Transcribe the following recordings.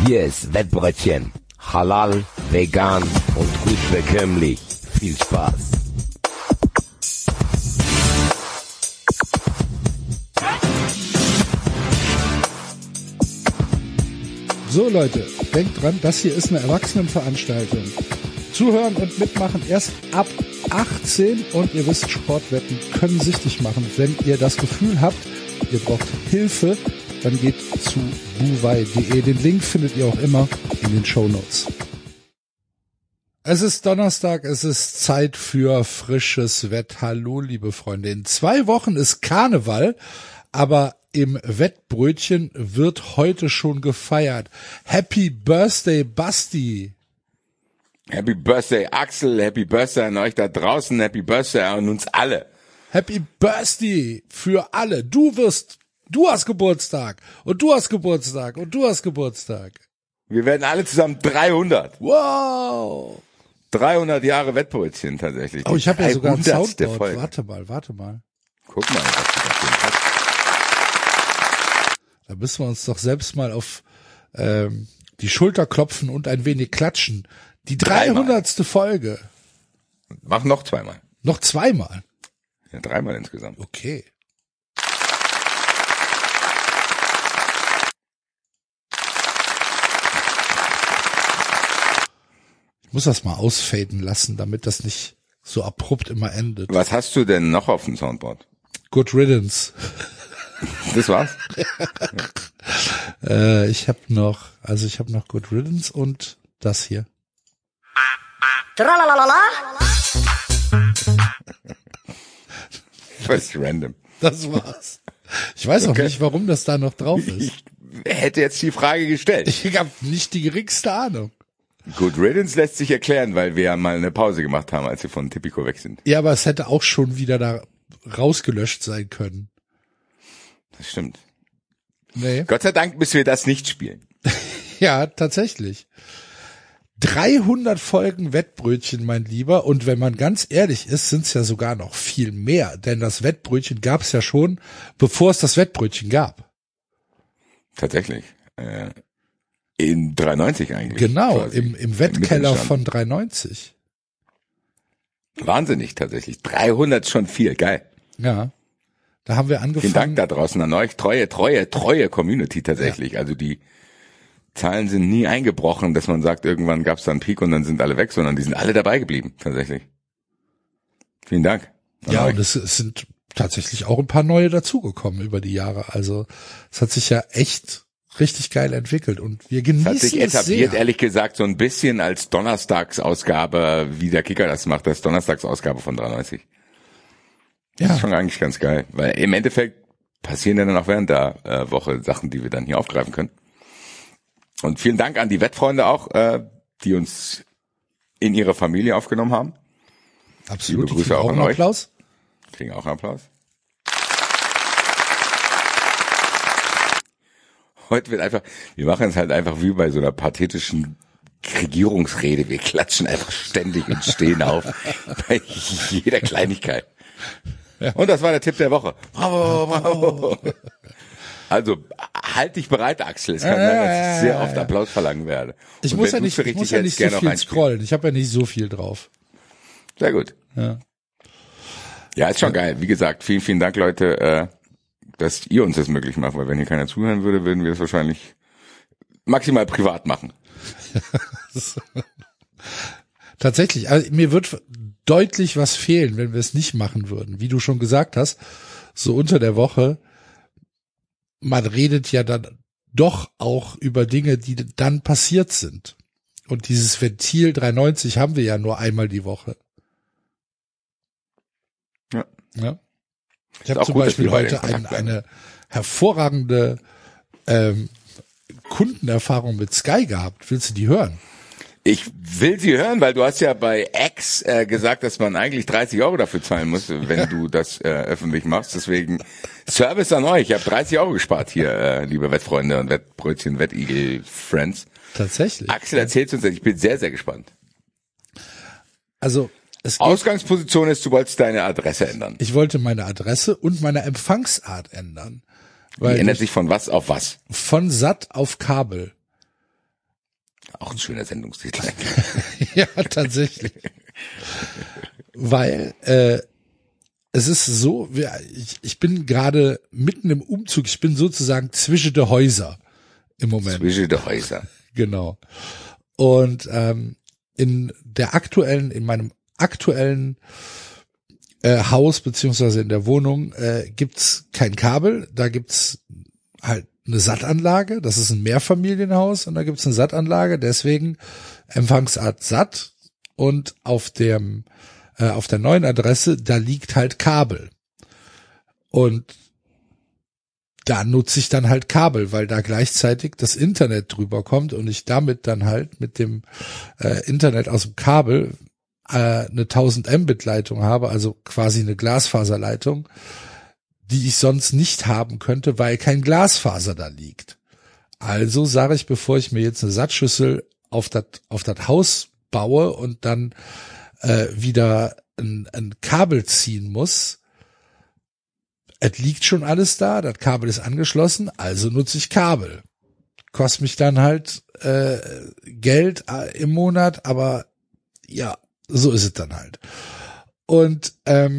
Hier ist Wettbrötchen. Halal, vegan und gut bekömmlich. Viel Spaß. So Leute, denkt dran, das hier ist eine Erwachsenenveranstaltung. Zuhören und mitmachen erst ab 18 und ihr wisst, Sportwetten können süchtig machen. Wenn ihr das Gefühl habt, ihr braucht Hilfe, dann geht zu buwei.de. Den Link findet ihr auch immer in den Shownotes. Es ist Donnerstag, es ist Zeit für frisches Wett. Hallo, liebe Freunde. In 2 Wochen ist Karneval, aber im Wettbrötchen wird heute schon gefeiert. Happy Birthday, Basti. Happy Birthday, Axel. Happy Birthday an euch da draußen. Happy Birthday an uns alle. Happy Birthday für alle. Du hast Geburtstag und du hast Geburtstag und du hast Geburtstag. Wir werden alle zusammen 300. Wow. 300 Jahre Wettbrötchen tatsächlich. Oh, ich habe ja sogar ein 300. Soundboard. Folge. Warte mal. Guck mal, was du da hast. Da müssen wir uns doch selbst mal auf die Schulter klopfen und ein wenig klatschen. Die 300. Folge. Mach noch 2-mal. Noch 2-mal? Ja, 3-mal insgesamt. Okay. Ich muss das mal ausfaden lassen, damit das nicht so abrupt immer endet. Was hast du denn noch auf dem Soundboard? Good Riddance. Das war's? Ich habe noch Good Riddance und das hier. Völlig random. Das war's. Ich weiß auch nicht, warum das da noch drauf ist. Ich hätte jetzt die Frage gestellt. Ich habe nicht die geringste Ahnung. Good Riddance lässt sich erklären, weil wir ja mal eine Pause gemacht haben, als wir von Tipico weg sind. Ja, aber es hätte auch schon wieder da rausgelöscht sein können. Das stimmt. Nee. Gott sei Dank müssen wir das nicht spielen. Ja, tatsächlich. 300 Folgen Wettbrötchen, mein Lieber. Und wenn man ganz ehrlich ist, sind es ja sogar noch viel mehr. Denn das Wettbrötchen gab es ja schon, bevor es das Wettbrötchen gab. Tatsächlich. In 93 eigentlich. Genau, im Wettkeller von 93. Wahnsinnig tatsächlich. 300 ist schon viel, geil. Ja. Da haben wir angefangen. Vielen Dank da draußen an euch. Treue Community tatsächlich. Ja. Also die Zahlen sind nie eingebrochen, dass man sagt, irgendwann gab es da einen Peak und dann sind alle weg, sondern die sind alle dabei geblieben, tatsächlich. Vielen Dank. Ja, und es sind tatsächlich auch ein paar neue dazugekommen über die Jahre. Also es hat sich ja echt richtig geil entwickelt und wir genießen es sehr. Hat sich etabliert, ehrlich gesagt, so ein bisschen als Donnerstagsausgabe, wie der Kicker das macht, als Donnerstagsausgabe von 93. Das ist schon eigentlich ganz geil, weil im Endeffekt passieren ja dann auch während der Woche Sachen, die wir dann hier aufgreifen können. Und vielen Dank an die Wettfreunde auch, die uns in ihre Familie aufgenommen haben. Absolut. Liebe Grüße auch an euch. Applaus. Kriegen auch einen Applaus. Heute wir machen es halt einfach wie bei so einer pathetischen Regierungsrede. Wir klatschen einfach ständig und stehen auf bei jeder Kleinigkeit. Ja. Und das war der Tipp der Woche. Bravo, bravo. Also, halt dich bereit, Axel. Es kann sein, dass ich sehr oft Applaus verlangen werde. Ich muss ja nicht so viel scrollen. Ich habe ja nicht so viel drauf. Sehr gut. Ja, ist schon geil. Wie gesagt, vielen, vielen Dank, Leute, dass ihr uns das möglich macht. Weil wenn hier keiner zuhören würde, würden wir es wahrscheinlich maximal privat machen. Tatsächlich. Also mir wird deutlich was fehlen, wenn wir es nicht machen würden. Wie du schon gesagt hast, so unter der Woche, man redet ja dann doch auch über Dinge, die dann passiert sind. Und dieses Ventil 93 haben wir ja nur einmal die Woche. Ja. Ich habe zum Beispiel heute eine hervorragende Kundenerfahrung mit Sky gehabt. Willst du die hören? Ich will sie hören, weil du hast ja bei X gesagt, dass man eigentlich 30 € dafür zahlen muss, wenn du das öffentlich machst. Deswegen Service an euch. Ich habe 30 € gespart hier, liebe Wettfreunde und Wettbrötchen, Wettigel-Friends. Tatsächlich. Axel, erzähl's uns. Ich bin sehr, sehr gespannt. Also Ausgangsposition ist, du wolltest deine Adresse ändern. Ich wollte meine Adresse und meine Empfangsart ändern. Die ändert sich von was auf was? Von Sat auf Kabel. Auch ein schöner Sendungstitel. Ja, tatsächlich. Weil es ist so, ich bin gerade mitten im Umzug, ich bin sozusagen zwischen der Häuser im Moment. Zwischen der Häuser. Genau. Und in meinem aktuellen Haus beziehungsweise in der Wohnung gibt's kein Kabel, da gibt's halt eine SAT-Anlage, das ist ein Mehrfamilienhaus und da gibt's eine SAT-Anlage, deswegen Empfangsart SAT und auf der neuen Adresse, da liegt halt Kabel. Und da nutze ich dann halt Kabel, weil da gleichzeitig das Internet drüber kommt und ich damit dann halt mit dem Internet aus dem Kabel eine 1000 Mbit Leitung habe, also quasi eine Glasfaserleitung, die ich sonst nicht haben könnte, weil kein Glasfaser da liegt. Also sage ich, bevor ich mir jetzt eine Satzschüssel auf das Haus baue und dann wieder ein Kabel ziehen muss, es liegt schon alles da, das Kabel ist angeschlossen, also nutze ich Kabel. Kostet mich dann halt Geld im Monat, aber ja, so ist es dann halt. Und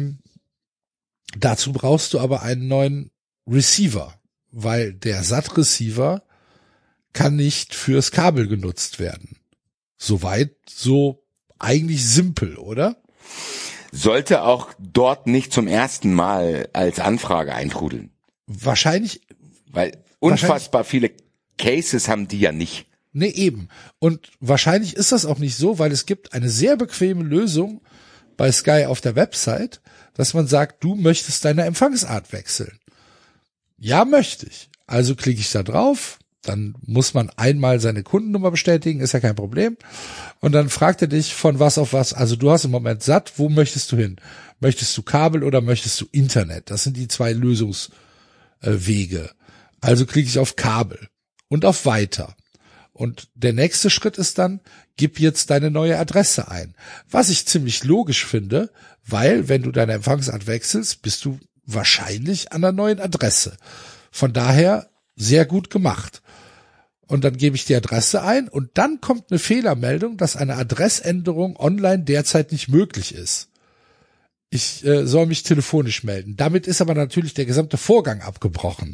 dazu brauchst du aber einen neuen Receiver, weil der SAT-Receiver kann nicht fürs Kabel genutzt werden. Soweit so eigentlich simpel, oder? Sollte auch dort nicht zum ersten Mal als Anfrage eintrudeln. Wahrscheinlich. Weil unfassbar viele Cases haben die ja nicht. Nee, eben. Und wahrscheinlich ist das auch nicht so, weil es gibt eine sehr bequeme Lösung bei Sky auf der Website, dass man sagt, du möchtest deine Empfangsart wechseln. Ja, möchte ich. Also klicke ich da drauf, dann muss man einmal seine Kundennummer bestätigen, ist ja kein Problem. Und dann fragt er dich von was auf was. Also du hast im Moment SAT, wo möchtest du hin? Möchtest du Kabel oder möchtest du Internet? Das sind die zwei Lösungswege. Also klicke ich auf Kabel und auf Weiter. Und der nächste Schritt ist dann, gib jetzt deine neue Adresse ein. Was ich ziemlich logisch finde, weil wenn du deine Empfangsart wechselst, bist du wahrscheinlich an der neuen Adresse. Von daher sehr gut gemacht. Und dann gebe ich die Adresse ein und dann kommt eine Fehlermeldung, dass eine Adressänderung online derzeit nicht möglich ist. Ich soll mich telefonisch melden. Damit ist aber natürlich der gesamte Vorgang abgebrochen.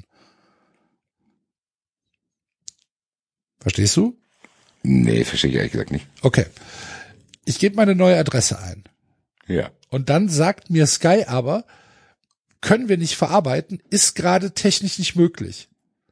Verstehst du? Nee, verstehe ich ehrlich gesagt nicht. Okay. Ich gebe meine neue Adresse ein. Ja. Und dann sagt mir Sky aber, können wir nicht verarbeiten, ist gerade technisch nicht möglich.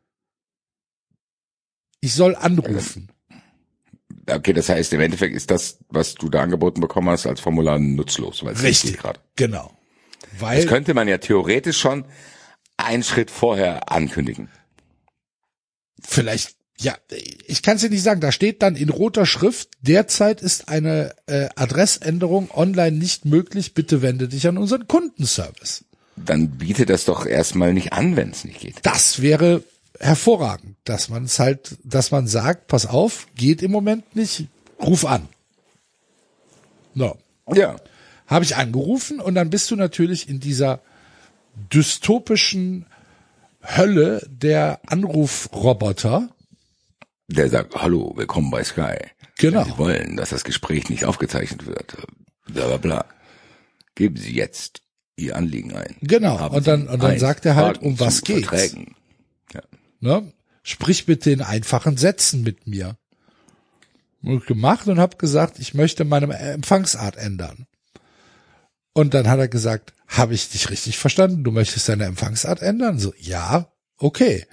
Ich soll anrufen. Okay, das heißt, im Endeffekt ist das, was du da angeboten bekommen hast, als Formular nutzlos. Weil es Richtig, gerade. Genau. Weil Das könnte man ja theoretisch schon einen Schritt vorher ankündigen. vielleicht, ja, ich kann es dir nicht sagen, da steht dann in roter Schrift, derzeit ist eine Adressänderung online nicht möglich, bitte wende dich an unseren Kundenservice. Dann biete das doch erstmal nicht an, wenn es nicht geht. Das wäre hervorragend, dass man sagt, pass auf, geht im Moment nicht, ruf an. No. Ja. Habe ich angerufen und dann bist du natürlich in dieser dystopischen Hölle der Anrufroboter. Der sagt, hallo, willkommen bei Sky. Genau. Wenn Sie wollen, dass das Gespräch nicht aufgezeichnet wird, bla bla bla. Geben Sie jetzt Ihr Anliegen ein. Genau. Haben Und dann Sie sagt er halt, Fragen um was zu geht's? Verträgen. Ja. Ne? Sprich bitte in einfachen Sätzen mit mir. Hab ich gemacht und habe gesagt, ich möchte meine Empfangsart ändern. Und dann hat er gesagt, habe ich dich richtig verstanden? Du möchtest deine Empfangsart ändern? So, ja, okay.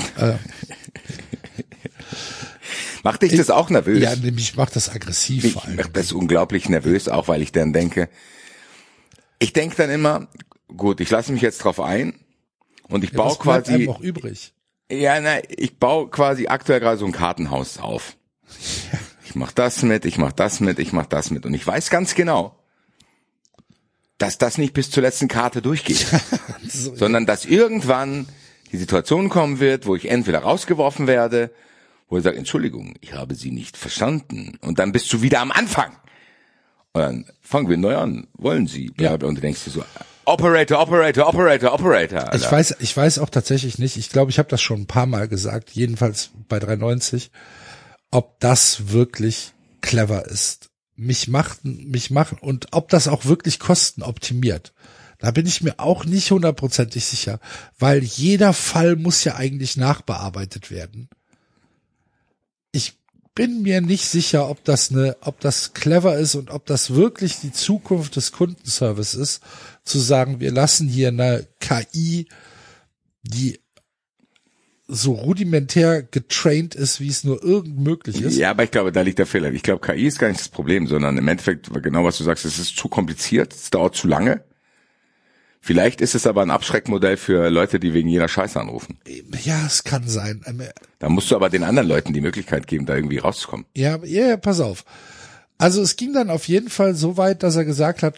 Macht dich das auch nervös? Ja, nämlich macht das aggressiv Mich vor allem. macht das unglaublich nervös, auch weil ich dann denke, dann immer, gut, ich lasse mich jetzt drauf ein und ich baue Was bleibt quasi, einem noch übrig? ich baue quasi aktuell gerade so ein Kartenhaus auf. Ich mach das mit, ich mach das mit, ich mach das mit und ich weiß ganz genau, dass das nicht bis zur letzten Karte durchgeht, sondern dass irgendwann die Situation kommen wird, wo ich entweder rausgeworfen werde, wo ich sage, Entschuldigung, ich habe Sie nicht verstanden und dann bist du wieder am Anfang. Und dann fangen wir neu an. Wollen Sie? Ja. Und du denkst dir so, Operator. Alter. Ich weiß auch tatsächlich nicht. Ich glaube, ich habe das schon ein paar Mal gesagt, jedenfalls bei 390. ob das wirklich clever ist. Mich machen und ob das auch wirklich kostenoptimiert. Da bin ich mir auch nicht 100% sicher, weil jeder Fall muss ja eigentlich nachbearbeitet werden. Ich bin mir nicht sicher, ob das clever ist und ob das wirklich die Zukunft des Kundenservice ist, zu sagen, wir lassen hier eine KI, die so rudimentär getraint ist, wie es nur irgend möglich ist. Ja, aber ich glaube, da liegt der Fehler. Ich glaube, KI ist gar nicht das Problem, sondern im Endeffekt, genau was du sagst, es ist zu kompliziert, es dauert zu lange. Vielleicht ist es aber ein Abschreckmodell für Leute, die wegen jeder Scheiße anrufen. Ja, es kann sein. Da musst du aber den anderen Leuten die Möglichkeit geben, da irgendwie rauszukommen. Ja, pass auf. Also es ging dann auf jeden Fall so weit, dass er gesagt hat,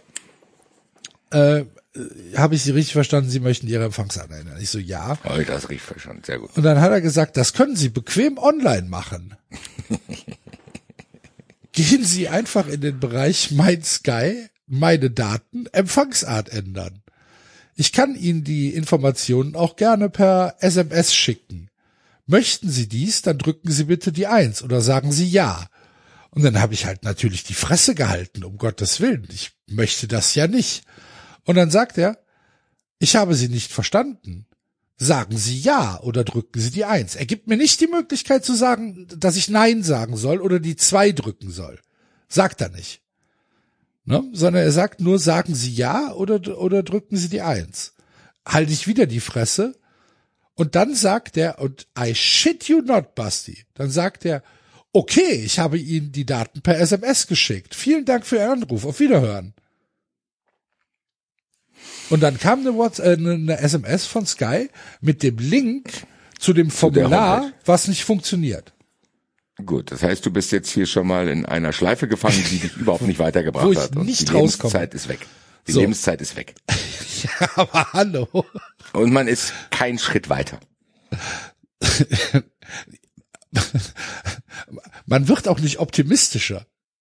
habe ich Sie richtig verstanden, Sie möchten Ihre Empfangsdaten ändern? Ich so, ja. Oh, das riecht schon, sehr gut. Und dann hat er gesagt, das können Sie bequem online machen. Gehen Sie einfach in den Bereich Mein Sky, meine Daten, Empfangsart ändern. Ich kann Ihnen die Informationen auch gerne per SMS schicken. Möchten Sie dies, dann drücken Sie bitte die 1 oder sagen Sie ja. Und dann habe ich halt natürlich die Fresse gehalten, um Gottes Willen. Ich möchte das ja nicht. Und dann sagt er, ich habe Sie nicht verstanden. Sagen Sie ja oder drücken Sie die 1. Er gibt mir nicht die Möglichkeit zu sagen, dass ich Nein sagen soll oder die 2 drücken soll. Sagt er nicht. Ne? Sondern er sagt nur, sagen Sie ja oder drücken Sie die 1. Halte ich wieder die Fresse. Und dann sagt er, und I shit you not, Basti, dann sagt er, okay, ich habe Ihnen die Daten per SMS geschickt. Vielen Dank für Ihren Anruf. Auf Wiederhören. Und dann kam eine SMS von Sky mit dem Link zu dem Formular, was nicht funktioniert. Gut, das heißt, du bist jetzt hier schon mal in einer Schleife gefangen, die dich überhaupt nicht weitergebracht hat. Wo ich nicht rauskomme. Die Lebenszeit ist weg. Die Lebenszeit ist weg. Ja, aber hallo. Und man ist keinen Schritt weiter. Man wird auch nicht optimistischer.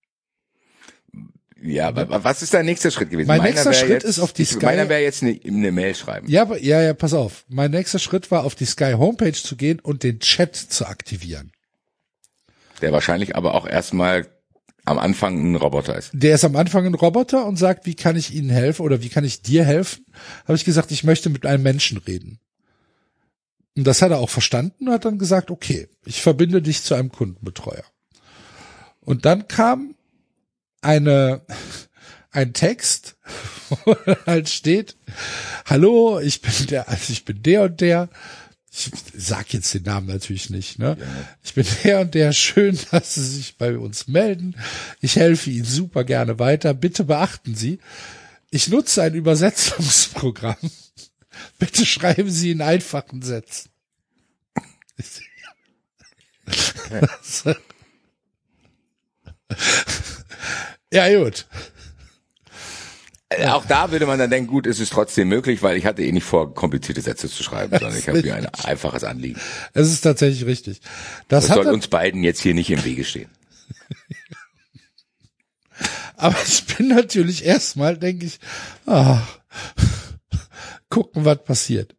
Ja, aber was ist dein nächster Schritt gewesen? Mein nächster Schritt ist auf die Sky. Meiner wäre jetzt eine Mail schreiben. Ja, pass auf. Mein nächster Schritt war, auf die Sky Homepage zu gehen und den Chat zu aktivieren. Der wahrscheinlich aber auch erstmal am Anfang ein Roboter ist. Der ist am Anfang ein Roboter und sagt, wie kann ich Ihnen helfen oder wie kann ich dir helfen? Habe ich gesagt, ich möchte mit einem Menschen reden. Und das hat er auch verstanden und hat dann gesagt, okay, ich verbinde dich zu einem Kundenbetreuer. Und dann kam ein Text, wo halt steht, hallo, ich bin der und der. Ich sag jetzt den Namen natürlich nicht, ne? Ja. Ich bin der und der, schön, dass Sie sich bei uns melden. Ich helfe Ihnen super gerne weiter. Bitte beachten Sie, ich nutze ein Übersetzungsprogramm. Bitte schreiben Sie in einfachen Sätzen. Ja, gut. Auch da würde man dann denken, gut, es ist trotzdem möglich, weil ich hatte nicht vor, komplizierte Sätze zu schreiben, sondern ich habe hier ein einfaches Anliegen. Es ist tatsächlich richtig. Das soll uns beiden jetzt hier nicht im Wege stehen. Aber ich bin natürlich erstmal, denke ich, gucken, was passiert.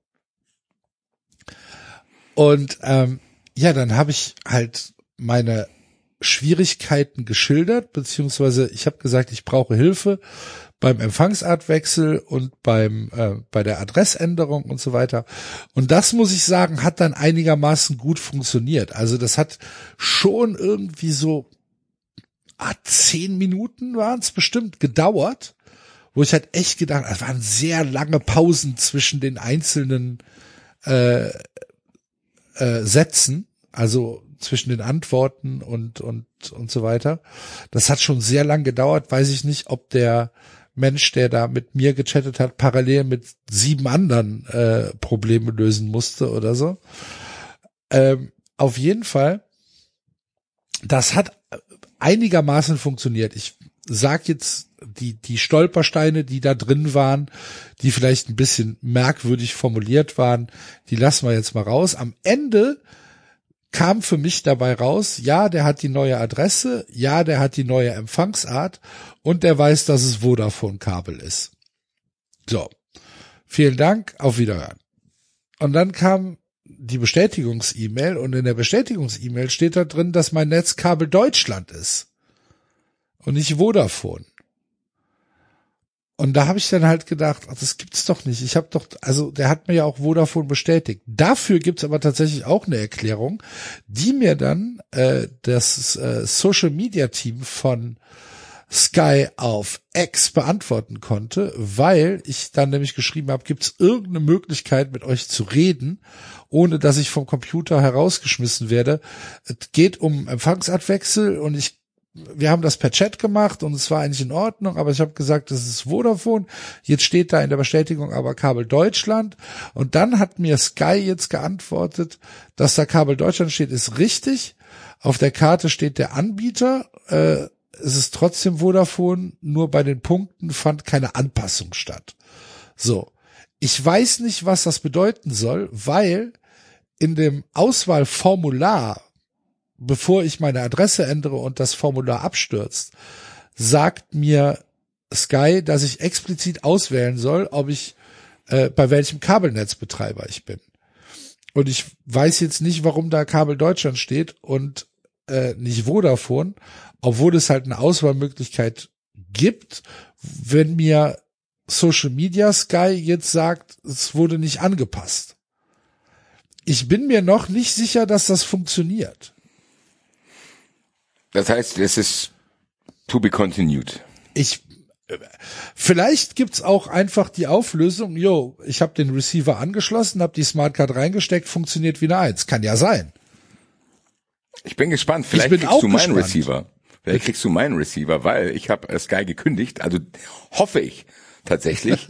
Und dann habe ich halt meine Schwierigkeiten geschildert, beziehungsweise ich habe gesagt, ich brauche Hilfe beim Empfangsartwechsel und bei der Adressänderung und so weiter. Und das, muss ich sagen, hat dann einigermaßen gut funktioniert. Also das hat schon irgendwie so 10 Minuten waren es bestimmt gedauert, wo ich halt echt gedacht, es waren sehr lange Pausen zwischen den einzelnen Sätzen, also zwischen den Antworten und so weiter. Das hat schon sehr lang gedauert. Weiß ich nicht, ob der Mensch, der da mit mir gechattet hat, parallel mit 7 anderen Probleme lösen musste oder so. Auf jeden Fall, das hat einigermaßen funktioniert. Ich sag jetzt, die Stolpersteine, die da drin waren, die vielleicht ein bisschen merkwürdig formuliert waren, die lassen wir jetzt mal raus. Am Ende kam für mich dabei raus, ja, der hat die neue Adresse, ja, der hat die neue Empfangsart und der weiß, dass es Vodafone-Kabel ist. So, vielen Dank, auf Wiederhören. Und dann kam die Bestätigungs-E-Mail und in der Bestätigungs-E-Mail steht da drin, dass mein Netz Kabel Deutschland ist und nicht Vodafone. Und da habe ich dann halt gedacht, ach, das gibt's doch nicht. Ich habe doch, also der hat mir ja auch Vodafone bestätigt. Dafür gibt's aber tatsächlich auch eine Erklärung, die mir dann das Social Media Team von Sky auf X beantworten konnte, weil ich dann nämlich geschrieben habe, gibt's irgendeine Möglichkeit mit euch zu reden, ohne dass ich vom Computer herausgeschmissen werde. Es geht um Empfangsartwechsel und wir haben das per Chat gemacht und es war eigentlich in Ordnung, aber ich habe gesagt, das ist Vodafone. Jetzt steht da in der Bestätigung aber Kabel Deutschland. Und dann hat mir Sky jetzt geantwortet, dass da Kabel Deutschland steht, ist richtig. Auf der Karte steht der Anbieter. Es ist trotzdem Vodafone, nur bei den Punkten fand keine Anpassung statt. So, ich weiß nicht, was das bedeuten soll, weil in dem Auswahlformular, bevor ich meine Adresse ändere und das Formular abstürzt, sagt mir Sky, dass ich explizit auswählen soll, ob ich bei welchem Kabelnetzbetreiber ich bin. Und ich weiß jetzt nicht, warum da Kabel Deutschland steht und nicht Vodafone, obwohl es halt eine Auswahlmöglichkeit gibt, wenn mir Social Media Sky jetzt sagt, es wurde nicht angepasst. Ich bin mir noch nicht sicher, dass das funktioniert. Das heißt, es ist to be continued. Vielleicht gibt's auch einfach die Auflösung, ich habe den Receiver angeschlossen, habe die Smartcard reingesteckt, funktioniert wie eine 1. Kann ja sein. Ich bin gespannt. Vielleicht kriegst du meinen Receiver. Vielleicht kriegst du meinen Receiver, weil ich habe Sky gekündigt. Also hoffe ich tatsächlich.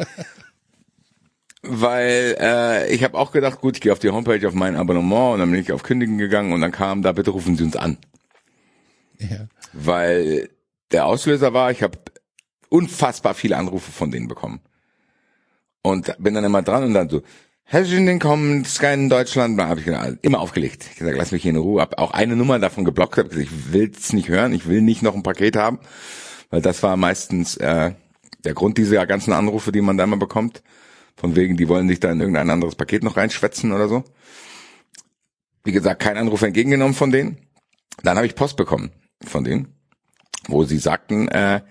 Weil ich habe auch gedacht, gut, ich gehe auf die Homepage, auf mein Abonnement und dann bin ich auf Kündigen gegangen und dann kam da, bitte rufen Sie uns an. Ja. Weil der Auslöser war, ich habe unfassbar viele Anrufe von denen bekommen. Und bin dann immer dran und dann so, herzlichen Willkommen, Sky in Deutschland, da habe ich immer aufgelegt. Ich gesagt, lass mich hier in Ruhe, habe auch eine Nummer davon geblockt, habe gesagt, ich will es nicht hören, ich will nicht noch ein Paket haben, weil das war meistens der Grund dieser ganzen Anrufe, die man da immer bekommt. Von wegen, die wollen sich da in irgendein anderes Paket noch reinschwätzen oder so. Wie gesagt, kein Anruf entgegengenommen von denen. Dann habe ich Post bekommen von denen, wo sie sagten,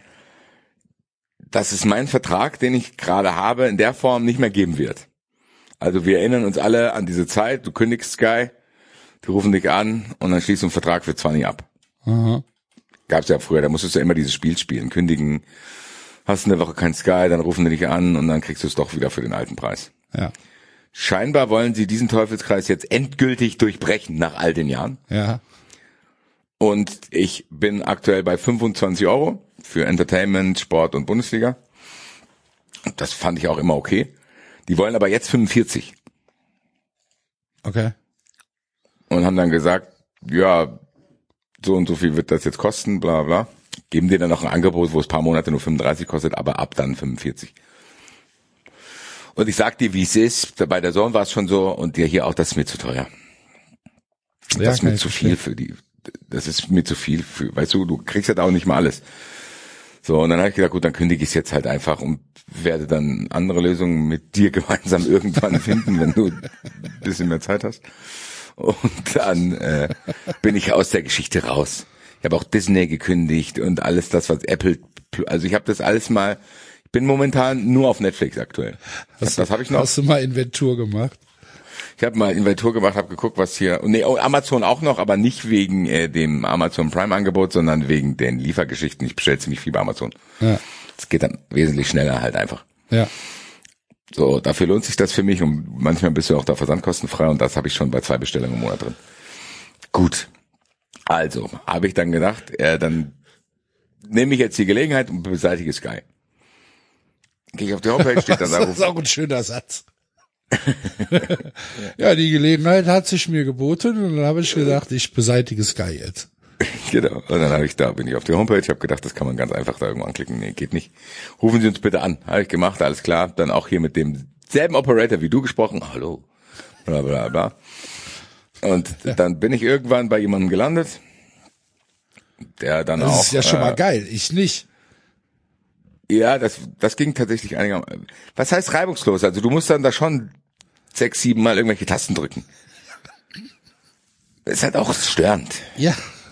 dass es meinen Vertrag, den ich gerade habe, in der Form nicht mehr geben wird. Also wir erinnern uns alle an diese Zeit, du kündigst Sky, die rufen dich an und dann schließt du einen Vertrag für 20 ab. Aha. Gab's ja früher, da musstest du ja immer dieses Spiel spielen, kündigen, hast eine Woche kein Sky, dann rufen die dich an und dann kriegst du es doch wieder für den alten Preis. Ja. Scheinbar wollen sie diesen Teufelskreis jetzt endgültig durchbrechen nach all den Jahren. Ja. Und ich bin aktuell bei 25 € für Entertainment, Sport und Bundesliga. Das fand ich auch immer okay. Die wollen aber jetzt 45. Okay. Und haben dann gesagt, ja, so und so viel wird das jetzt kosten, bla bla. Geben dir dann noch ein Angebot, wo es ein paar Monate nur 35 kostet, aber ab dann 45. Und ich sag dir, wie es ist, bei der Zone war es schon so und dir hier auch, das ist mir zu teuer. Ja, das ist mir zu viel für die, das ist mir zu viel für, weißt du kriegst halt auch nicht mal alles. So, und dann habe ich gedacht, gut, dann kündige ich es jetzt halt einfach und werde dann andere Lösungen mit dir gemeinsam irgendwann finden, wenn du ein bisschen mehr Zeit hast. Und dann bin ich aus der Geschichte raus. Ich habe auch Disney gekündigt und alles das, was Apple, also ich habe das alles mal, ich bin momentan nur auf Netflix aktuell. Das habe ich noch. Hast du mal Inventur gemacht? Ich habe mal Inventur gemacht, habe geguckt, was hier, Amazon auch noch, aber nicht wegen dem Amazon Prime Angebot, sondern wegen den Liefergeschichten. Ich bestelle ziemlich viel bei Amazon. Ja. Das geht dann wesentlich schneller halt einfach. Ja. So, dafür lohnt sich das für mich und manchmal bist du auch da versandkostenfrei und das habe ich schon bei 2 Bestellungen im Monat drin. Gut. Also, habe ich dann gedacht, dann nehme ich jetzt die Gelegenheit und beseitige Sky. Gehe ich auf die Homepage, steht dann da. Das ist auch ein schöner Satz. Ja, die Gelegenheit hat sich mir geboten und dann habe ich gedacht, ich beseitige Sky jetzt. Genau. Und dann bin ich auf die Homepage, habe gedacht, das kann man ganz einfach da irgendwo anklicken. Nee, geht nicht. Rufen Sie uns bitte an. Habe ich gemacht, alles klar. Dann auch hier mit dem selben Operator wie du gesprochen. Hallo. Bla bla bla. Und dann bin ich irgendwann bei jemandem gelandet, der dann das auch. Das ist ja schon mal geil. Ich nicht. Ja, das ging tatsächlich einigermaßen. Was heißt reibungslos? Also du musst dann da schon 6, 7 Mal irgendwelche Tasten drücken. Ist halt auch störend. Ja.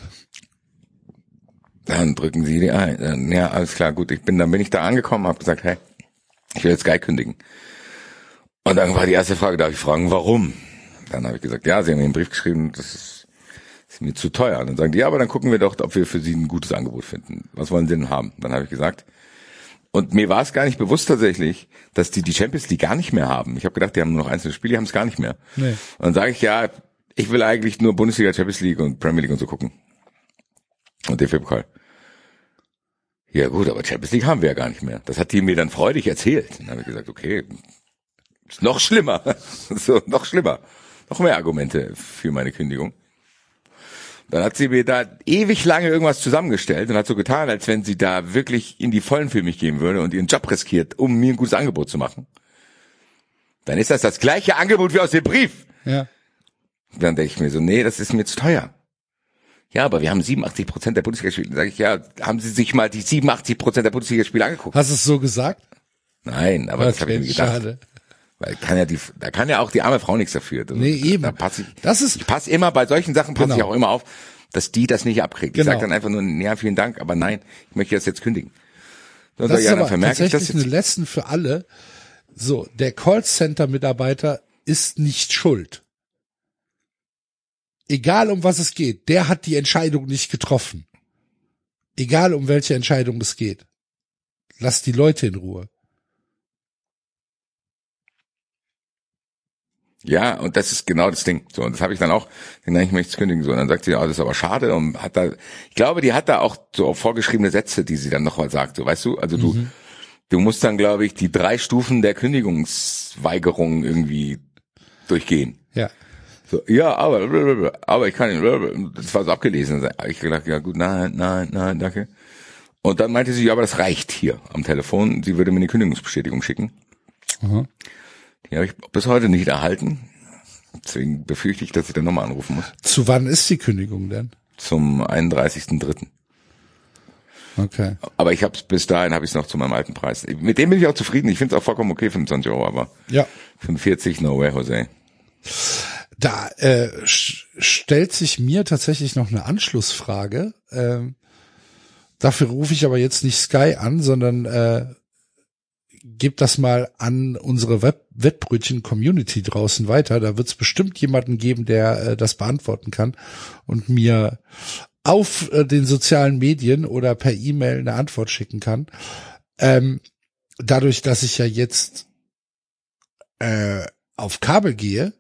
Dann drücken sie die ein. Dann, ja, alles klar, gut. Dann bin ich da angekommen, habe gesagt, hey, ich will jetzt Sky kündigen. Und dann war die erste Frage, darf ich fragen, warum? Dann habe ich gesagt, ja, sie haben mir einen Brief geschrieben, das ist mir zu teuer. Und dann sagen die, ja, aber dann gucken wir doch, ob wir für sie ein gutes Angebot finden. Was wollen sie denn haben? Dann habe ich gesagt, und mir war es gar nicht bewusst tatsächlich, dass die Champions League gar nicht mehr haben. Ich habe gedacht, die haben nur noch einzelne Spiele, die haben es gar nicht mehr. Nee. Und dann sage ich, ja, ich will eigentlich nur Bundesliga, Champions League und Premier League und so gucken. Und DFB-Pokal. Ja gut, aber Champions League haben wir ja gar nicht mehr. Das hat die mir dann freudig erzählt. Dann habe ich gesagt, okay, ist noch schlimmer. So, noch schlimmer. Noch mehr Argumente für meine Kündigung. Dann hat sie mir da ewig lange irgendwas zusammengestellt und hat so getan, als wenn sie da wirklich in die Vollen für mich gehen würde und ihren Job riskiert, um mir ein gutes Angebot zu machen. Dann ist das gleiche Angebot wie aus dem Brief. Ja. Dann denke ich mir so, nee, das ist mir zu teuer. Ja, aber wir haben 87% der Bundesligaspiele. Dann sage ich, ja, haben Sie sich mal die 87% der Bundesligaspiele angeguckt? Hast du es so gesagt? Nein, aber das habe ich mir gedacht. Schade. Weil da kann ja auch die arme Frau nichts dafür. Nee, eben. Ich passe immer, bei solchen Sachen passe ich auch immer auf, dass die das nicht abkriegt. Genau. Ich sage dann einfach nur, ja, vielen Dank, aber nein, ich möchte das jetzt kündigen. Das ist aber tatsächlich eine Lesson für alle. So, der Callcenter-Mitarbeiter ist nicht schuld. Egal um was es geht, der hat die Entscheidung nicht getroffen. Egal um welche Entscheidung es geht. Lass die Leute in Ruhe. Ja, und das ist genau das Ding. So, und das habe ich dann auch, ich möchte es kündigen. So, und dann sagt sie, ja, das ist aber schade. Und ich glaube, die hat da auch so vorgeschriebene Sätze, die sie dann noch mal sagt. So, weißt du, also du musst dann, glaube ich, die 3 Stufen der Kündigungsweigerung irgendwie durchgehen. Ja. So, ja, aber ich kann nicht, das war so abgelesen. Da habe ich gedacht, ja gut, nein, danke. Und dann meinte sie, ja, aber das reicht hier am Telefon. Sie würde mir eine Kündigungsbestätigung schicken. Mhm. Die habe ich bis heute nicht erhalten. Deswegen befürchte ich, dass ich dann nochmal anrufen muss. Zu wann ist die Kündigung denn? Zum 31.3. Okay. Aber bis dahin habe ich es noch zu meinem alten Preis. Mit dem bin ich auch zufrieden. Ich finde es auch vollkommen okay, 25 €, aber ja. 45, no way, Jose. Da stellt sich mir tatsächlich noch eine Anschlussfrage. Dafür rufe ich aber jetzt nicht Sky an, sondern gebe das mal an unsere Wettbrötchen-Community draußen weiter. Da wird es bestimmt jemanden geben, der das beantworten kann und mir auf den sozialen Medien oder per E-Mail eine Antwort schicken kann. Dadurch, dass ich ja jetzt auf Kabel gehe,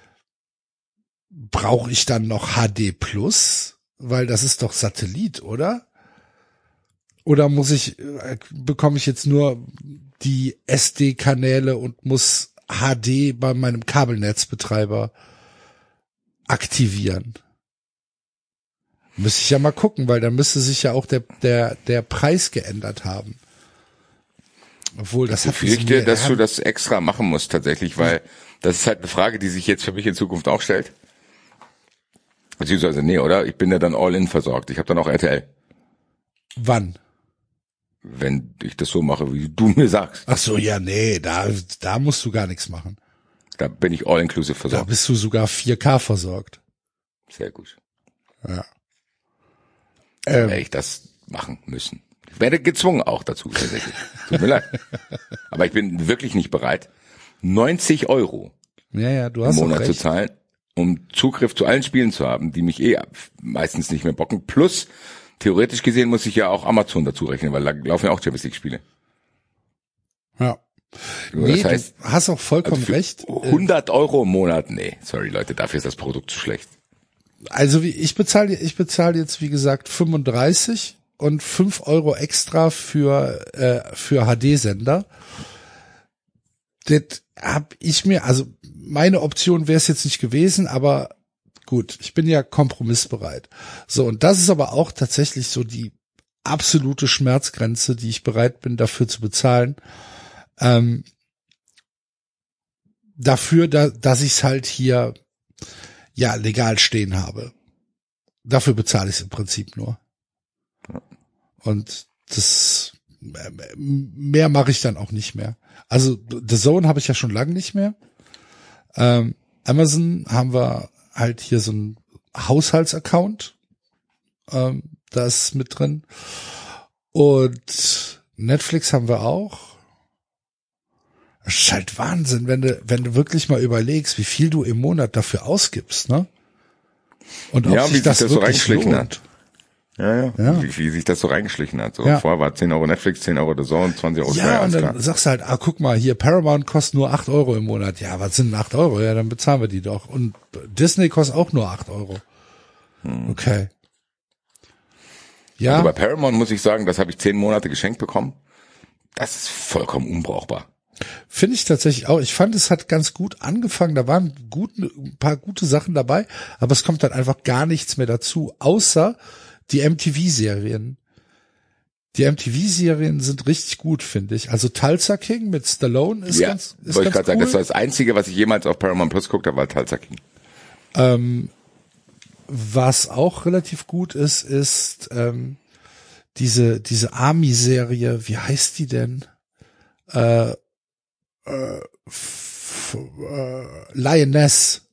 brauche ich dann noch HD+, weil das ist doch Satellit, oder? Oder bekomme ich jetzt nur die SD-Kanäle und muss HD bei meinem Kabelnetzbetreiber aktivieren? Müsste ich ja mal gucken, weil dann müsste sich ja auch der Preis geändert haben. Obwohl, das ich fürchte, dass du das extra machen musst tatsächlich, weil das ist halt eine Frage, die sich jetzt für mich in Zukunft auch stellt. Beziehungsweise, nee, oder? Ich bin ja dann all-in versorgt. Ich habe dann auch RTL. Wann? Wenn ich das so mache, wie du mir sagst. Ach so, ja, nee, da musst du gar nichts machen. Da bin ich all-inclusive versorgt. Da bist du sogar 4K versorgt. Sehr gut. Ja. Werde ich das machen müssen. Ich werde gezwungen auch dazu, tatsächlich. Tut mir leid. Aber ich bin wirklich nicht bereit, 90 € du im hast Monat recht. zu zahlen, um Zugriff zu allen Spielen zu haben, die mich meistens nicht mehr bocken. Plus, theoretisch gesehen muss ich ja auch Amazon dazu rechnen, weil da laufen ja auch Champions League Spiele. Ja. So, Nee, das heißt, du hast auch vollkommen also recht. 100 € im Monat, nee, sorry Leute, dafür ist das Produkt zu schlecht. Also ich bezahle jetzt, wie gesagt, 35 und 5 € extra für HD-Sender. Das hab ich mir, also meine Option wäre es jetzt nicht gewesen, aber gut, ich bin ja kompromissbereit. So, und das ist aber auch tatsächlich so die absolute Schmerzgrenze, die ich bereit bin, dafür zu bezahlen. Dafür, dass ich es halt hier ja legal stehen habe. Dafür bezahle ich es im Prinzip nur. Und das mehr mache ich dann auch nicht mehr. Also The Zone habe ich ja schon lange nicht mehr. Amazon haben wir halt hier so ein Haushaltsaccount. Da ist mit drin. Und Netflix haben wir auch. Das ist halt Wahnsinn, wenn du wirklich mal überlegst, wie viel du im Monat dafür ausgibst, ne? Und ob sich das so reingeschlichen hat. Ja. Wie sich das so reingeschlichen hat. So, vorher war 10 Euro Netflix, 10 Euro The Zone, 20 Euro Steuer. Ja, und dann sagst du halt, guck mal, hier Paramount kostet nur 8 Euro im Monat. Ja, was sind 8 Euro? Ja, dann bezahlen wir die doch. Und Disney kostet auch nur 8 Euro. Okay. Ja. Also bei Paramount muss ich sagen, das habe ich 10 Monate geschenkt bekommen. Das ist vollkommen unbrauchbar. Finde ich tatsächlich auch. Ich fand, es hat ganz gut angefangen. Da waren ein paar gute Sachen dabei, aber es kommt dann einfach gar nichts mehr dazu, außer die MTV-Serien. Die MTV-Serien sind richtig gut, finde ich. Also Tulsa King mit Stallone ist ganz cool. Wollte ich gerade sagen, das war das Einzige, was ich jemals auf Paramount Plus geguckt habe, war Tulsa King. Was auch relativ gut ist diese Army-Serie, wie heißt die denn? Lioness.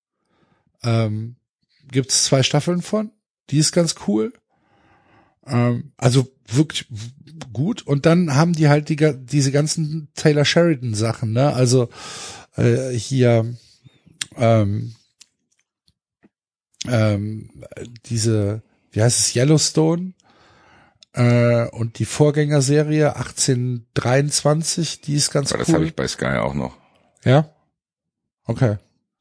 Gibt's 2 Staffeln von? Die ist ganz cool. Also wirklich gut. Und dann haben die halt diese ganzen Taylor Sheridan Sachen, ne? Also hier diese, wie heißt es, Yellowstone und die Vorgängerserie 1823, die ist ganz cool. Das habe ich bei Sky auch noch. Ja? Okay.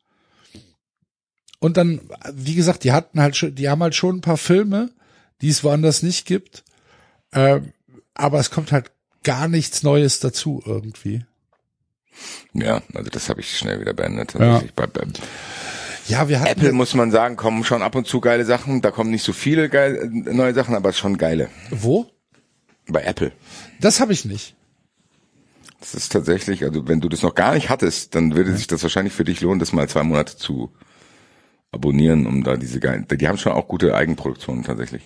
Und dann, wie gesagt, die haben halt schon ein paar Filme, die es woanders nicht gibt, aber es kommt halt gar nichts Neues dazu irgendwie. Ja, also das habe ich schnell wieder beendet. Ja. Ja, wir hatten Apple, muss man sagen, kommen schon ab und zu geile Sachen. Da kommen nicht so viele neue Sachen, aber schon geile. Wo? Bei Apple. Das habe ich nicht. Das ist tatsächlich, also wenn du das noch gar nicht hattest, dann würde sich das wahrscheinlich für dich lohnen, das mal 2 Monate zu abonnieren, um da diese geilen, die haben schon auch gute Eigenproduktionen tatsächlich.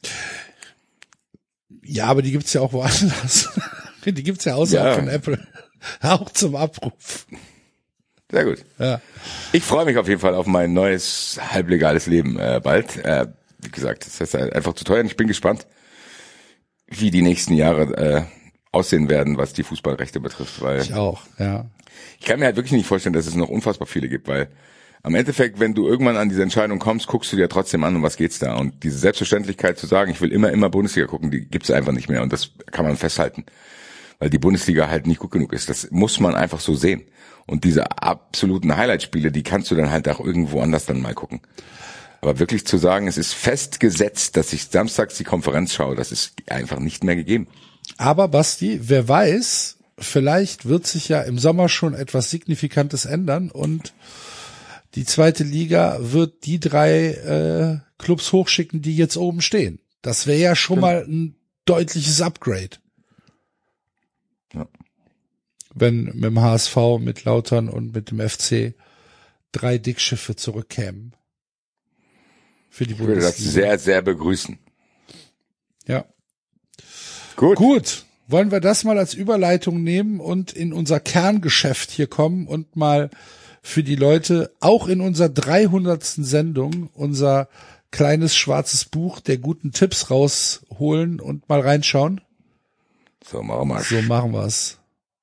Ja, aber die gibt's ja auch woanders. Die gibt's ja außerhalb von Apple. Auch zum Abruf. Sehr gut. Ja. Ich freue mich auf jeden Fall auf mein neues, halblegales Leben bald. Wie gesagt, das ist einfach zu teuer und ich bin gespannt, wie die nächsten Jahre aussehen werden, was die Fußballrechte betrifft. Weil ich auch, ja. Ich kann mir halt wirklich nicht vorstellen, dass es noch unfassbar viele gibt, weil am Endeffekt, wenn du irgendwann an diese Entscheidung kommst, guckst du dir trotzdem an, um was geht's da. Und diese Selbstverständlichkeit zu sagen, ich will immer Bundesliga gucken, die gibt's einfach nicht mehr. Und das kann man festhalten, weil die Bundesliga halt nicht gut genug ist. Das muss man einfach so sehen. Und diese absoluten Highlight-Spiele, die kannst du dann halt auch irgendwo anders dann mal gucken. Aber wirklich zu sagen, es ist festgesetzt, dass ich samstags die Konferenz schaue, das ist einfach nicht mehr gegeben. Aber Basti, wer weiß, vielleicht wird sich ja im Sommer schon etwas Signifikantes ändern und die 2. Liga wird die 3 Clubs hochschicken, die jetzt oben stehen. Das wäre ja schon mal ein deutliches Upgrade. Ja. Wenn mit dem HSV, mit Lautern und mit dem FC 3 Dickschiffe zurückkämen. Für die Bundesliga. Ich würde das sehr, sehr begrüßen. Ja. Gut. Wollen wir das mal als Überleitung nehmen und in unser Kerngeschäft hier kommen und mal für die Leute auch in unserer 300. Sendung unser kleines schwarzes Buch der guten Tipps rausholen und mal reinschauen? So machen wir's. So machen wir's.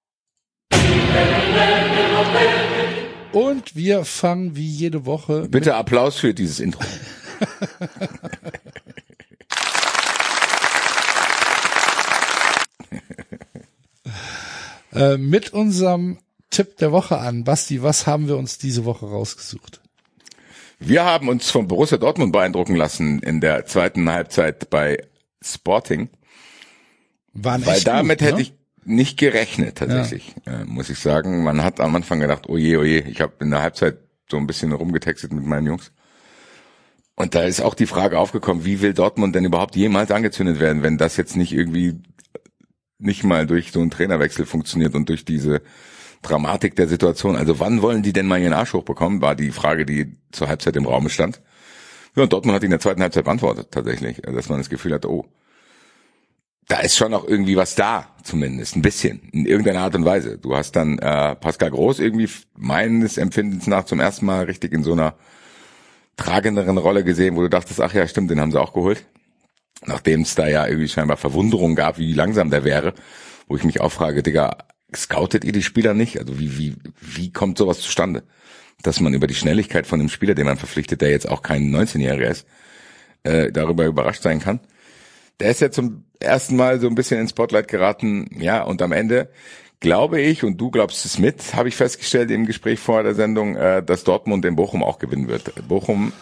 Und wir fangen wie jede Woche. Bitte Applaus für dieses Intro. Mit unserem Tipp der Woche an. Basti, was haben wir uns diese Woche rausgesucht? Wir haben uns von Borussia Dortmund beeindrucken lassen in der zweiten Halbzeit bei Sporting. Weil damit gut, ne? hätte ich nicht gerechnet, tatsächlich, muss ich sagen. Man hat am Anfang gedacht, oh je, ich habe in der Halbzeit so ein bisschen rumgetextet mit meinen Jungs. Und da ist auch die Frage aufgekommen, wie will Dortmund denn überhaupt jemals angezündet werden, wenn das jetzt nicht irgendwie nicht mal durch so einen Trainerwechsel funktioniert und durch diese Dramatik der Situation. Also wann wollen die denn mal ihren Arsch hochbekommen, war die Frage, die zur Halbzeit im Raum stand. Ja, und Dortmund hat in der zweiten Halbzeit beantwortet, tatsächlich. Also, dass man das Gefühl hat, oh, da ist schon noch irgendwie was da, zumindest ein bisschen, in irgendeiner Art und Weise. Du hast dann Pascal Groß irgendwie meines Empfindens nach zum ersten Mal richtig in so einer tragenderen Rolle gesehen, wo du dachtest, ach ja, stimmt, den haben sie auch geholt. Nachdem es da ja irgendwie scheinbar Verwunderung gab, wie langsam der wäre, wo ich mich auch frage, Digga, scoutet ihr die Spieler nicht? Also wie kommt sowas zustande? Dass man über die Schnelligkeit von einem Spieler, den man verpflichtet, der jetzt auch kein 19-Jähriger ist, darüber überrascht sein kann. Der ist ja zum ersten Mal so ein bisschen ins Spotlight geraten, ja, und am Ende glaube ich, und du glaubst es mit, habe ich festgestellt im Gespräch vor der Sendung, dass Dortmund in Bochum auch gewinnen wird. Bochum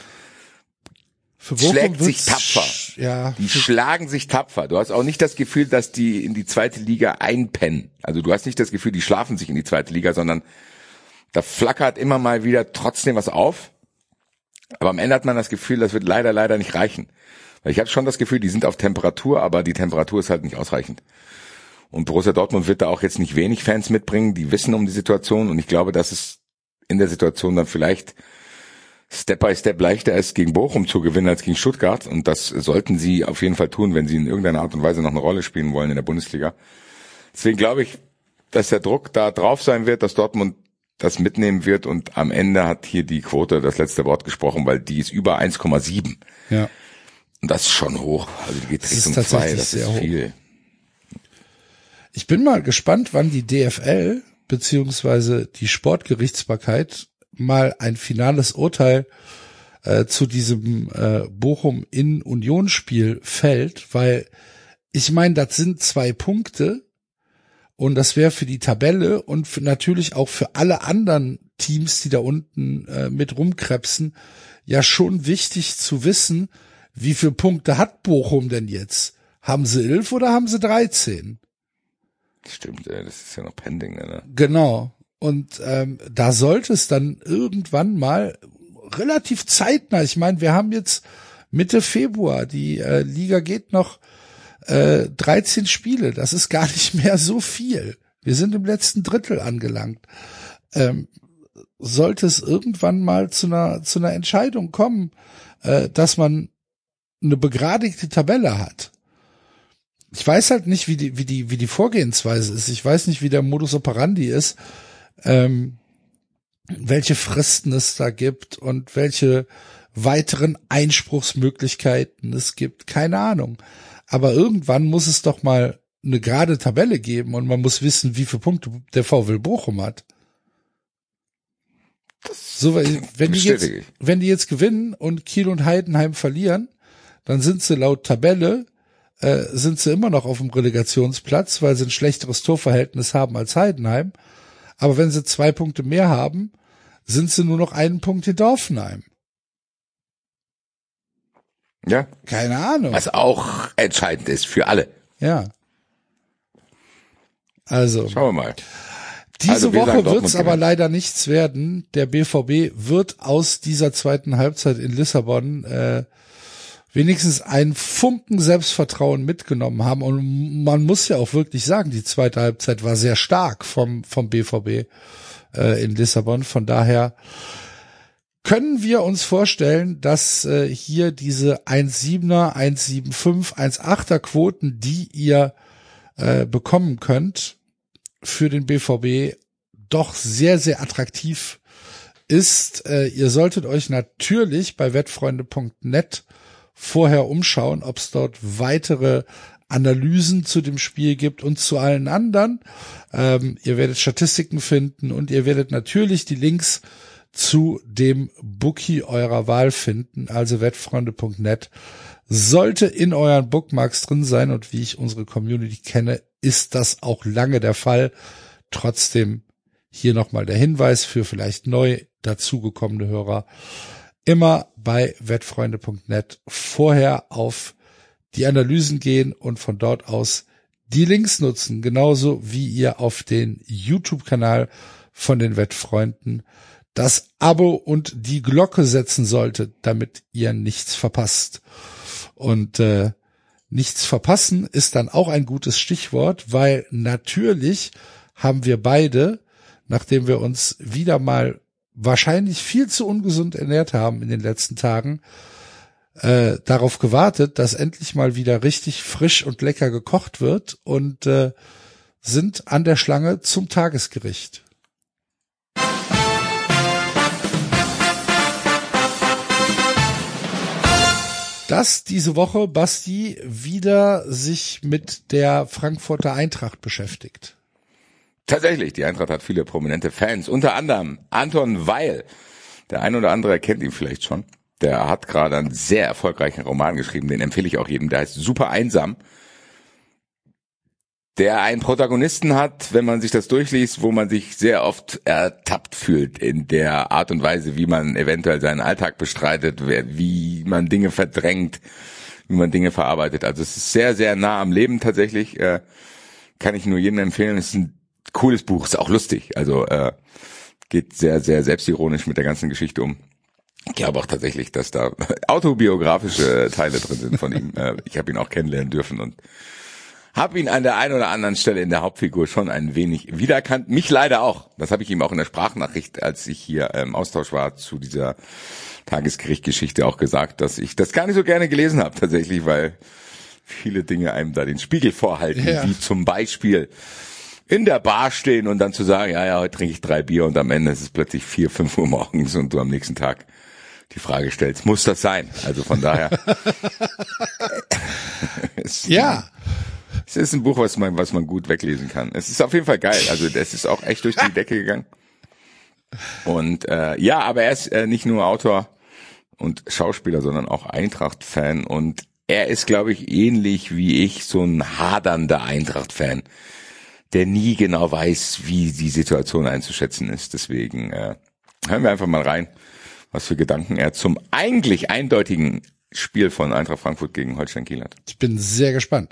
schlägt sich tapfer. Ja. Die schlagen sich tapfer. Du hast auch nicht das Gefühl, dass die in die zweite Liga einpennen. Also du hast nicht das Gefühl, die schlafen sich in die zweite Liga, sondern da flackert immer mal wieder trotzdem was auf. Aber am Ende hat man das Gefühl, das wird leider nicht reichen. Weil ich hatte schon das Gefühl, die sind auf Temperatur, aber die Temperatur ist halt nicht ausreichend. Und Borussia Dortmund wird da auch jetzt nicht wenig Fans mitbringen, die wissen um die Situation. Und ich glaube, dass es in der Situation dann vielleicht Step by Step leichter ist, gegen Bochum zu gewinnen als gegen Stuttgart. Und das sollten sie auf jeden Fall tun, wenn sie in irgendeiner Art und Weise noch eine Rolle spielen wollen in der Bundesliga. Deswegen glaube ich, dass der Druck da drauf sein wird, dass Dortmund das mitnehmen wird. Und am Ende hat hier die Quote das letzte Wort gesprochen, weil die ist über 1,7. Ja. Und das ist schon hoch. Also die geht Das Richtung ist tatsächlich 2, das sehr ist viel. Ich bin mal gespannt, wann die DFL beziehungsweise die Sportgerichtsbarkeit mal ein finales Urteil zu diesem Bochum in Union-Spiel fällt, weil ich meine, das sind 2 Punkte und das wäre für die Tabelle und natürlich auch für alle anderen Teams, die da unten mit rumkrebsen, ja schon wichtig zu wissen, wie viele Punkte hat Bochum denn jetzt? Haben sie 11 oder haben sie 13? Stimmt, das ist ja noch pending, ne? Genau. Und da sollte es dann irgendwann mal relativ zeitnah, ich meine, wir haben jetzt Mitte Februar, die Liga geht noch 13 Spiele, das ist gar nicht mehr so viel. Wir sind im letzten Drittel angelangt. Sollte es irgendwann mal zu einer Entscheidung kommen, dass man eine begradigte Tabelle hat. Ich weiß halt nicht, wie die Vorgehensweise ist. Ich weiß nicht, wie der Modus operandi ist, welche Fristen es da gibt und welche weiteren Einspruchsmöglichkeiten es gibt. Keine Ahnung. Aber irgendwann muss es doch mal eine gerade Tabelle geben und man muss wissen, wie viele Punkte der VfL Bochum hat. So, wenn die jetzt gewinnen und Kiel und Heidenheim verlieren, dann sind sie laut Tabelle sind sie immer noch auf dem Relegationsplatz, weil sie ein schlechteres Torverhältnis haben als Heidenheim. Aber wenn sie 2 Punkte mehr haben, sind sie nur noch 1 Punkt hinter Hoffenheim. Ja. Keine Ahnung. Was auch entscheidend ist für alle. Ja. Also. Schauen wir mal. Diese Woche wird es aber leider nichts werden. Der BVB wird aus dieser zweiten Halbzeit in Lissabon wenigstens einen Funken Selbstvertrauen mitgenommen haben. Und man muss ja auch wirklich sagen, die zweite Halbzeit war sehr stark vom BVB in Lissabon. Von daher können wir uns vorstellen, dass hier diese 1,7er, 1,75, 1,8er Quoten, die ihr bekommen könnt, für den BVB doch sehr, sehr attraktiv ist. Ihr solltet euch natürlich bei wettfreunde.net vorher umschauen, ob es dort weitere Analysen zu dem Spiel gibt und zu allen anderen. Ihr werdet Statistiken finden und ihr werdet natürlich die Links zu dem Bookie eurer Wahl finden. Also wettfreunde.net sollte in euren Bookmarks drin sein und wie ich unsere Community kenne, ist das auch lange der Fall. Trotzdem hier nochmal der Hinweis für vielleicht neu dazugekommene Hörer. Immer bei wettfreunde.net vorher auf die Analysen gehen und von dort aus die Links nutzen, genauso wie ihr auf den YouTube-Kanal von den Wettfreunden das Abo und die Glocke setzen solltet, damit ihr nichts verpasst. Und nichts verpassen ist dann auch ein gutes Stichwort, weil natürlich haben wir beide, nachdem wir uns wieder mal wahrscheinlich viel zu ungesund ernährt haben in den letzten Tagen, darauf gewartet, dass endlich mal wieder richtig frisch und lecker gekocht wird und sind an der Schlange zum Tagesgericht. dass diese Woche Basti wieder sich mit der Frankfurter Eintracht beschäftigt. Tatsächlich, die Eintracht hat viele prominente Fans, unter anderem Anton Weil. Der ein oder andere kennt ihn vielleicht schon. Der hat gerade einen sehr erfolgreichen Roman geschrieben, den empfehle ich auch jedem, der heißt Super einsam. Der einen Protagonisten hat, wenn man sich das durchliest, wo man sich sehr oft ertappt fühlt in der Art und Weise, wie man eventuell seinen Alltag bestreitet, wie man Dinge verdrängt, wie man Dinge verarbeitet. Also es ist sehr, sehr nah am Leben tatsächlich. Kann ich nur jedem empfehlen. Es ist ein cooles Buch, ist auch lustig. Also geht sehr, sehr selbstironisch mit der ganzen Geschichte um. Ich glaube auch tatsächlich, dass da autobiografische Teile drin sind von ihm. Ich habe ihn auch kennenlernen dürfen und habe ihn an der einen oder anderen Stelle in der Hauptfigur schon ein wenig wiedererkannt. Mich leider auch. Das habe ich ihm auch in der Sprachnachricht, als ich hier im Austausch war zu dieser Tagesgerichtgeschichte auch gesagt, dass ich das gar nicht so gerne gelesen habe tatsächlich, weil viele Dinge einem da den Spiegel vorhalten, wie zum Beispiel in der Bar stehen und dann zu sagen, ja, heute trinke ich 3 Bier und am Ende ist es plötzlich 4, 5 Uhr morgens und du am nächsten Tag die Frage stellst, muss das sein? Also von daher. Ja. Es ist ein Buch, was man gut weglesen kann. Es ist auf jeden Fall geil. Also es ist auch echt durch die Decke gegangen. Und ja, aber er ist nicht nur Autor und Schauspieler, sondern auch Eintracht-Fan. Und er ist, glaube ich, ähnlich wie ich, so ein hadernder Eintracht-Fan, der nie genau weiß, wie die Situation einzuschätzen ist. Deswegen hören wir einfach mal rein, was für Gedanken er zum eigentlich eindeutigen Spiel von Eintracht Frankfurt gegen Holstein Kiel hat. Ich bin sehr gespannt.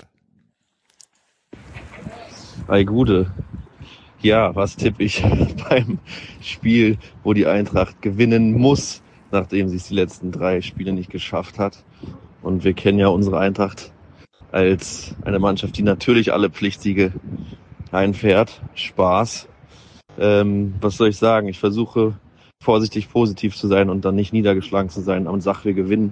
Ei Gude. Ja, was tippe ich beim Spiel, wo die Eintracht gewinnen muss, nachdem sie es die letzten 3 Spiele nicht geschafft hat. Und wir kennen ja unsere Eintracht als eine Mannschaft, die natürlich alle Pflichtsiege einfährt. Spaß. Was soll ich sagen? Ich versuche vorsichtig positiv zu sein und dann nicht niedergeschlagen zu sein und sage, wir gewinnen.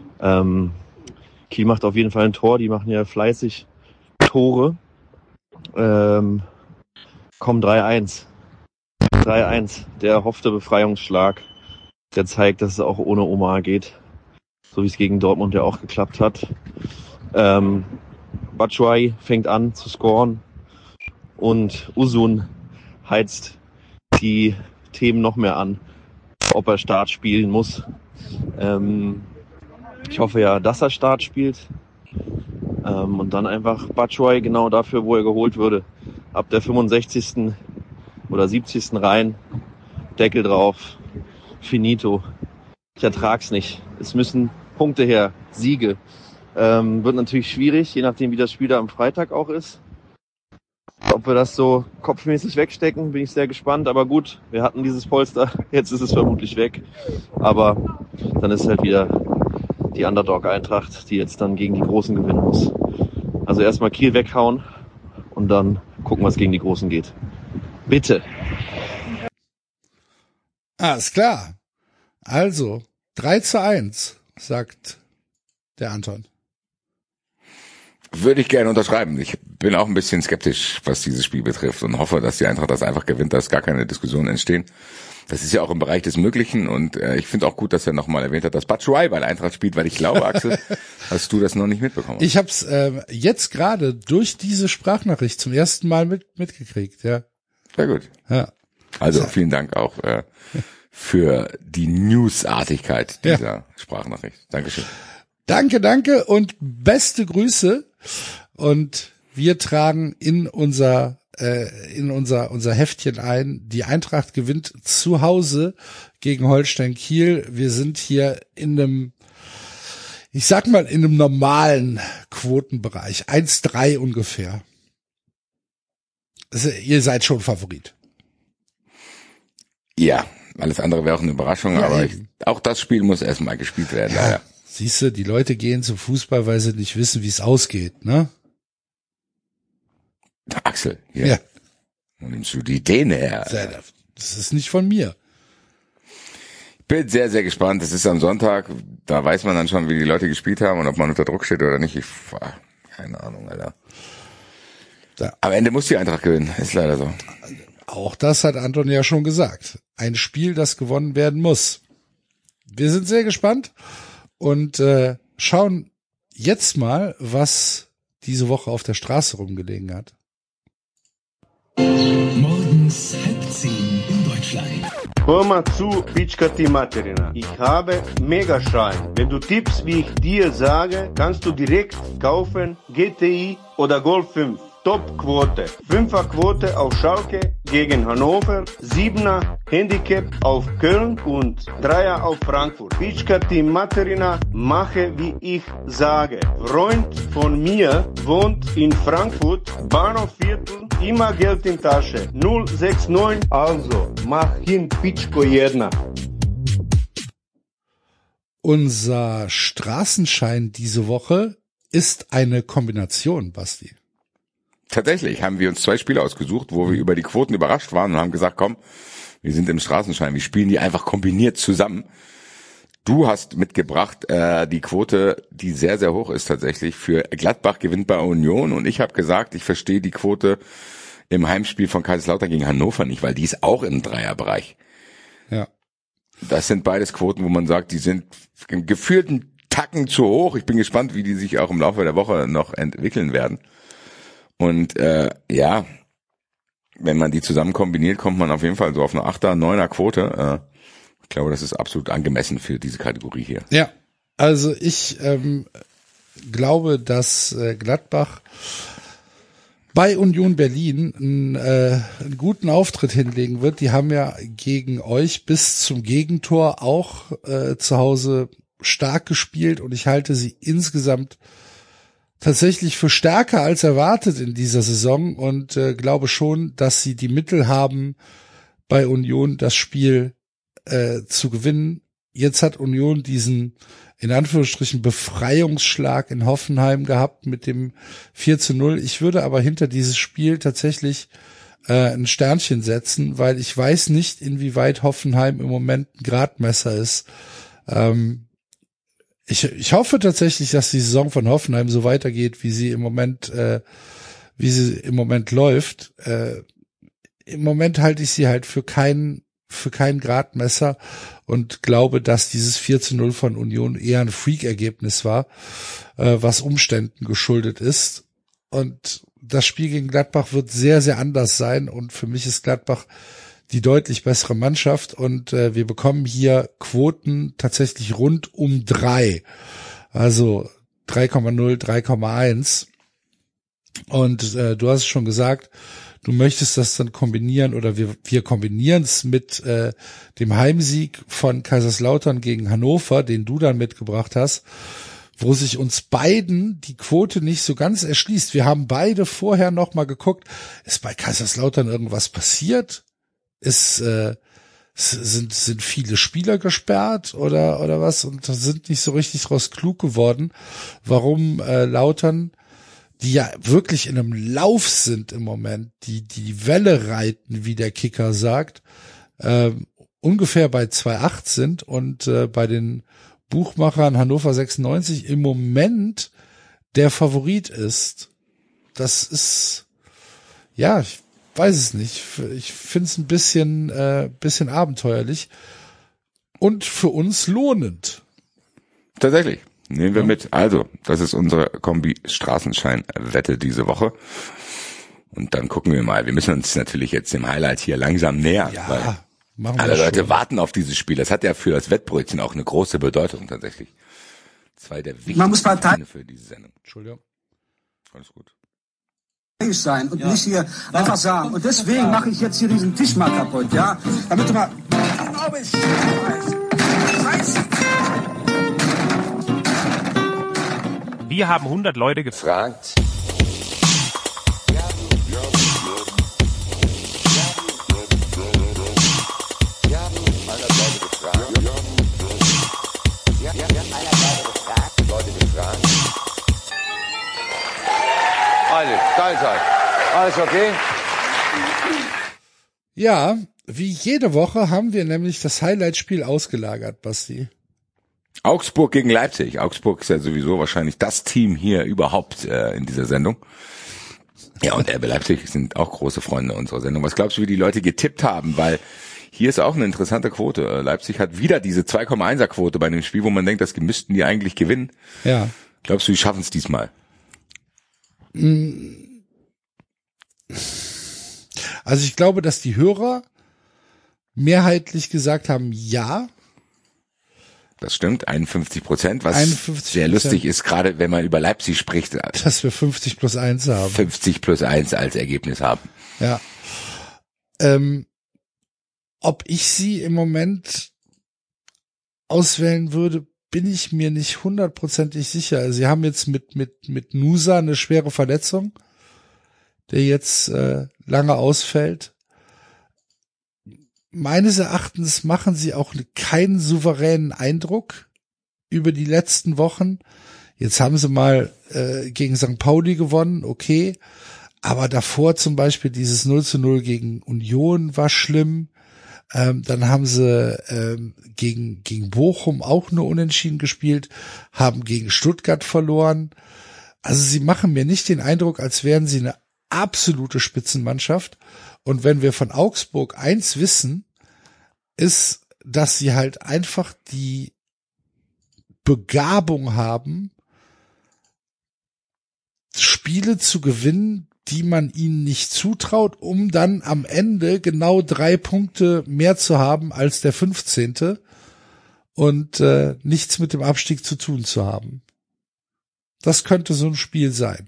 Kiel macht auf jeden Fall ein Tor, die machen ja fleißig Tore. Kommen 3-1. 3-1. Der erhoffte Befreiungsschlag, der zeigt, dass es auch ohne Omar geht. So wie es gegen Dortmund ja auch geklappt hat. Batshuayi fängt an zu scoren und Uzun heizt die Themen noch mehr an, ob er Start spielen muss. Ich hoffe ja, dass er Start spielt. Und dann einfach Batshuayi genau dafür, wo er geholt würde. Ab der 65. oder 70. rein, Deckel drauf, finito. Ich ertrag's nicht. Es müssen Punkte her, Siege. Wird natürlich schwierig, je nachdem wie das Spiel da am Freitag auch ist. Ob wir das so kopfmäßig wegstecken, bin ich sehr gespannt. Aber gut, wir hatten dieses Polster, jetzt ist es vermutlich weg. Aber dann ist halt wieder die Underdog-Eintracht, die jetzt dann gegen die Großen gewinnen muss. Also erstmal Kiel weghauen und dann gucken, was gegen die Großen geht. Bitte. Alles klar. Also, 3-1, sagt der Anton. Würde ich gerne unterschreiben. Ich bin auch ein bisschen skeptisch, was dieses Spiel betrifft und hoffe, dass die Eintracht das einfach gewinnt, dass gar keine Diskussionen entstehen. Das ist ja auch im Bereich des Möglichen und ich finde auch gut, dass er nochmal erwähnt hat, dass Batshuayi bei der Eintracht spielt, weil ich glaube, Axel, hast du das noch nicht mitbekommen. Ich habe es jetzt gerade durch diese Sprachnachricht zum ersten Mal mitgekriegt, ja. Sehr gut. Ja. Also vielen Dank auch für die Newsartigkeit dieser Sprachnachricht. Dankeschön. Danke und beste Grüße und wir tragen in unser Heftchen ein. Die Eintracht gewinnt zu Hause gegen Holstein Kiel. Wir sind hier in einem, ich sag mal, in einem normalen Quotenbereich. 1,3 ungefähr. Also, ihr seid schon Favorit. Ja, alles andere wäre auch eine Überraschung, Ja, aber auch das Spiel muss erstmal gespielt werden. Ja, leider. siehst du, die Leute gehen zum Fußball, weil sie nicht wissen, wie es ausgeht, ne? Axel, hier. Ja. Wo nimmst du die Ideen her? Das ist nicht von mir. Ich bin sehr, sehr gespannt. Es ist am Sonntag. Da weiß man dann schon, wie die Leute gespielt haben und ob man unter Druck steht oder nicht. Keine Ahnung, Alter. Am Ende muss die Eintracht gewinnen. Ist leider so. Auch das hat Anton ja schon gesagt. Ein Spiel, das gewonnen werden muss. Wir sind sehr gespannt und schauen jetzt mal, was diese Woche auf der Straße rumgelegen hat. Morgens 9:30 in Deutschland. Hör mal zu, Pička ti materina. Ich habe Megaschein. Wenn du tippst, wie ich dir sage, kannst du direkt kaufen GTI oder Golf 5. Top-Quote. 5er-Quote auf Schalke gegen Hannover, 7er Handicap auf Köln und 3er auf Frankfurt. Pička ti materina, mache wie ich sage. Freund von mir wohnt in Frankfurt, Bahnhofviertel, immer Geld in Tasche. 069, also mach hin Pičko jedna. Unser Straßenschein diese Woche ist eine Kombination, Basti. Tatsächlich haben wir uns 2 Spiele ausgesucht, wo wir über die Quoten überrascht waren und haben gesagt, komm, wir sind im Straßenschein, wir spielen die einfach kombiniert zusammen. Du hast mitgebracht die Quote, die sehr, sehr hoch ist tatsächlich, für Gladbach gewinnt bei Union, und ich habe gesagt, ich verstehe die Quote im Heimspiel von Kaiserslautern gegen Hannover nicht, weil die ist auch im Dreierbereich. Ja. Das sind beides Quoten, wo man sagt, die sind im gefühlten Tacken zu hoch. Ich bin gespannt, wie die sich auch im Laufe der Woche noch entwickeln werden. Und ja, wenn man die zusammen kombiniert, kommt man auf jeden Fall so auf eine 8er, 9er Quote. Ich glaube, das ist absolut angemessen für diese Kategorie hier. Ja, also ich glaube, dass Gladbach bei Union Berlin einen guten Auftritt hinlegen wird. Die haben ja gegen euch bis zum Gegentor auch zu Hause stark gespielt, und ich halte sie insgesamt tatsächlich für stärker als erwartet in dieser Saison und glaube schon, dass sie die Mittel haben, bei Union das Spiel zu gewinnen. Jetzt hat Union diesen, in Anführungsstrichen, Befreiungsschlag in Hoffenheim gehabt mit dem 4:0. Ich würde aber hinter dieses Spiel tatsächlich ein Sternchen setzen, weil ich weiß nicht, inwieweit Hoffenheim im Moment ein Gradmesser ist. Ich hoffe tatsächlich, dass die Saison von Hoffenheim so weitergeht, wie sie im Moment läuft. Im Moment halte ich sie halt für kein Gradmesser und glaube, dass dieses 4:0 von Union eher ein Freak-Ergebnis war, was Umständen geschuldet ist. Und das Spiel gegen Gladbach wird sehr, sehr anders sein, und für mich ist Gladbach die deutlich bessere Mannschaft, und wir bekommen hier Quoten tatsächlich rund um 3. Also 3,0, 3,1. Und du hast es schon gesagt, du möchtest das dann kombinieren, oder wir kombinieren es mit dem Heimsieg von Kaiserslautern gegen Hannover, den du dann mitgebracht hast, wo sich uns beiden die Quote nicht so ganz erschließt. Wir haben beide vorher noch mal geguckt, ist bei Kaiserslautern irgendwas passiert? Sind viele Spieler gesperrt oder was, und sind nicht so richtig draus klug geworden, warum Lautern, die ja wirklich in einem Lauf sind im Moment, die Welle reiten, wie der Kicker sagt, ungefähr bei 2,8 sind, und bei den Buchmachern Hannover 96 im Moment der Favorit ist. Das ist, ja, ich weiß es nicht. Ich finde es ein bisschen abenteuerlich und für uns lohnend. Tatsächlich. Nehmen wir mit. Also, das ist unsere Kombi-Straßenschein-Wette diese Woche. Und dann gucken wir mal. Wir müssen uns natürlich jetzt dem Highlight hier langsam nähern. Ja, weil machen wir alle schon. Leute warten auf dieses Spiel. Das hat ja für das Wettbrötchen auch eine große Bedeutung tatsächlich. 2 der wichtigsten Spiele für diese Sendung. Entschuldigung. Alles gut. Sein und nicht hier einfach sagen. Und deswegen mache ich jetzt hier diesen Tisch mal kaputt, ja? Damit du mal... Wir haben 100 Leute gefragt. Alles okay? Ja, wie jede Woche haben wir nämlich das Highlight-Spiel ausgelagert, Basti. Augsburg gegen Leipzig. Augsburg ist ja sowieso wahrscheinlich das Team hier überhaupt in dieser Sendung. Ja, und RB Leipzig sind auch große Freunde unserer Sendung. Was glaubst du, wie die Leute getippt haben? Weil Hier ist auch eine interessante Quote. Leipzig hat wieder diese 2,1er Quote bei einem Spiel, wo man denkt, das müssten die eigentlich gewinnen. Ja. Glaubst du, die schaffen es diesmal? Also ich glaube, dass die Hörer mehrheitlich gesagt haben, ja. Das stimmt, 51%, was 51%. Sehr lustig ist, gerade wenn man über Leipzig spricht. Dass wir 50+1 haben. 50+1 als Ergebnis haben. Ja. Ob ich sie im Moment auswählen würde, bin ich mir nicht hundertprozentig sicher. Sie haben jetzt mit Nusa eine schwere Verletzung, der jetzt lange ausfällt. Meines Erachtens machen sie auch keinen souveränen Eindruck über die letzten Wochen. Jetzt haben sie mal gegen St. Pauli gewonnen, okay. Aber davor zum Beispiel dieses 0:0 gegen Union war schlimm. Dann haben sie gegen Bochum auch nur unentschieden gespielt, haben gegen Stuttgart verloren. Also sie machen mir nicht den Eindruck, als wären sie eine absolute Spitzenmannschaft. Und wenn wir von Augsburg eins wissen, ist, dass sie halt einfach die Begabung haben, Spiele zu gewinnen, die man ihnen nicht zutraut, um dann am Ende genau 3 Punkte mehr zu haben als der 15. und nichts mit dem Abstieg zu tun zu haben. Das könnte so ein Spiel sein.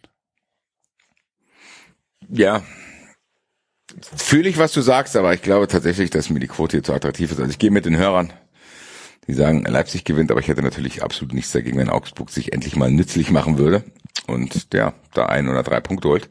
Ja, fühle ich, was du sagst, aber ich glaube tatsächlich, dass mir die Quote hier zu attraktiv ist. Also ich gehe mit den Hörern, die sagen, Leipzig gewinnt, aber ich hätte natürlich absolut nichts dagegen, wenn Augsburg sich endlich mal nützlich machen würde und ja, da 1 oder 3 Punkte holt.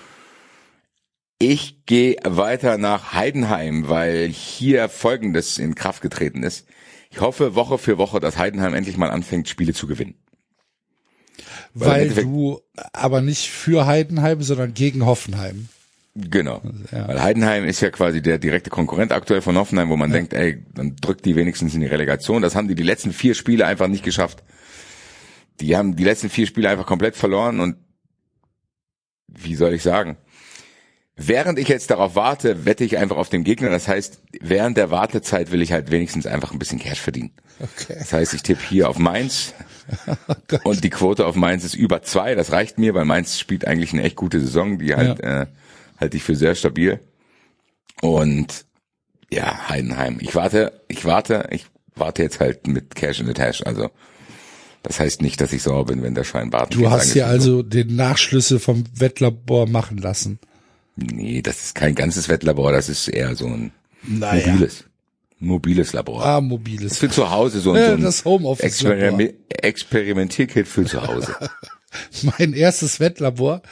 Ich gehe weiter nach Heidenheim, weil hier Folgendes in Kraft getreten ist. Ich hoffe Woche für Woche, dass Heidenheim endlich mal anfängt, Spiele zu gewinnen. Weil du aber nicht für Heidenheim, sondern gegen Hoffenheim. Genau, Ja. Weil Heidenheim ist ja quasi der direkte Konkurrent aktuell von Hoffenheim, wo man denkt, ey, dann drückt die wenigstens in die Relegation. Das haben die letzten 4 Spiele einfach nicht geschafft. Die haben die letzten 4 Spiele einfach komplett verloren und wie soll ich sagen? Während ich jetzt darauf warte, wette ich einfach auf den Gegner. Das heißt, während der Wartezeit will ich halt wenigstens einfach ein bisschen Cash verdienen. Okay. Das heißt, ich tippe hier auf Mainz und die Quote auf Mainz ist über 2. Das reicht mir, weil Mainz spielt eigentlich eine echt gute Saison, die halt halte ich für sehr stabil. Und ja, Heidenheim. Ich warte jetzt halt mit Cash in the Tash. Also das heißt nicht, dass ich sauer bin, wenn der Schein Baden. Du hast hier also den Nachschlüsse vom Wettlabor machen lassen. Nee, das ist kein ganzes Wettlabor, das ist eher so ein mobiles Labor. Ah, mobiles. Für zu Hause, so ein das Homeoffice-Labor. Experimentierkit für zu Hause. Mein erstes Wettlabor.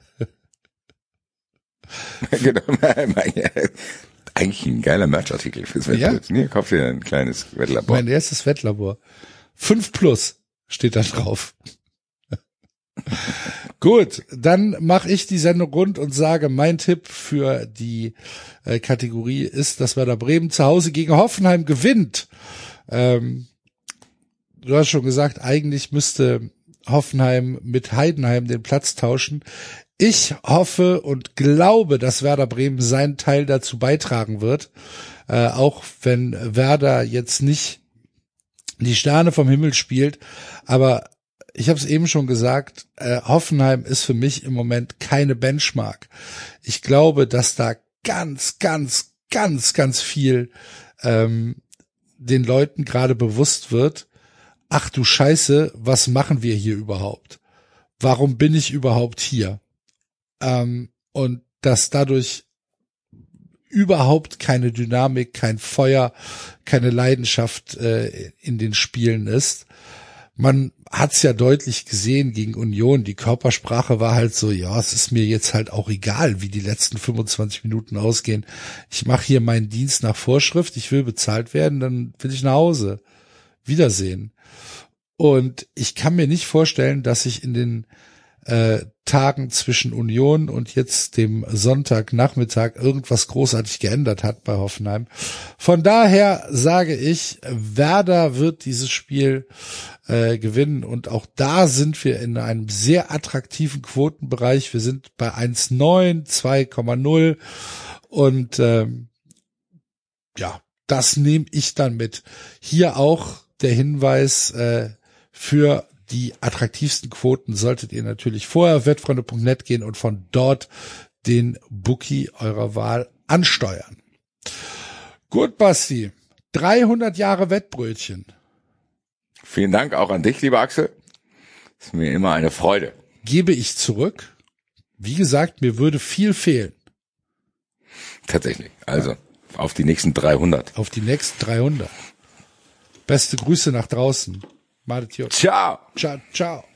Genau, eigentlich ein geiler Merchartikel fürs Wettlabor. Ja? Hier, kauf dir ein kleines Wettlabor. Mein erstes Wettlabor. 5+ steht da drauf. Gut, dann mache ich die Sendung rund und sage, mein Tipp für die Kategorie ist, dass Werder Bremen zu Hause gegen Hoffenheim gewinnt. Du hast schon gesagt, eigentlich müsste Hoffenheim mit Heidenheim den Platz tauschen. Ich hoffe und glaube, dass Werder Bremen seinen Teil dazu beitragen wird, auch wenn Werder jetzt nicht die Sterne vom Himmel spielt, aber ich habe es eben schon gesagt, Hoffenheim ist für mich im Moment keine Benchmark. Ich glaube, dass da ganz viel den Leuten gerade bewusst wird, ach du Scheiße, was machen wir hier überhaupt? Warum bin ich überhaupt hier? Und dass dadurch überhaupt keine Dynamik, kein Feuer, keine Leidenschaft in den Spielen ist. Man hat's ja deutlich gesehen gegen Union. Die Körpersprache war halt so, ja, es ist mir jetzt halt auch egal, wie die letzten 25 Minuten ausgehen. Ich mache hier meinen Dienst nach Vorschrift, ich will bezahlt werden, dann will ich nach Hause. Wiedersehen. Und ich kann mir nicht vorstellen, dass ich in den Tagen zwischen Union und jetzt dem Sonntagnachmittag irgendwas großartig geändert hat bei Hoffenheim. Von daher sage ich, Werder wird dieses Spiel gewinnen und auch da sind wir in einem sehr attraktiven Quotenbereich. Wir sind bei 1,9, 2,0 und ja, das nehme ich dann mit. Hier auch der Hinweis für die attraktivsten Quoten solltet ihr natürlich vorher wettfreunde.net gehen und von dort den Bookie eurer Wahl ansteuern. Gut, Basti. 300 Jahre Wettbrötchen. Vielen Dank auch an dich, lieber Axel. Ist mir immer eine Freude. Gebe ich zurück. Wie gesagt, mir würde viel fehlen. Tatsächlich. Also, auf die nächsten 300. Auf die nächsten 300. Beste Grüße nach draußen. Madet Jod. Ciao. Ciao, ciao.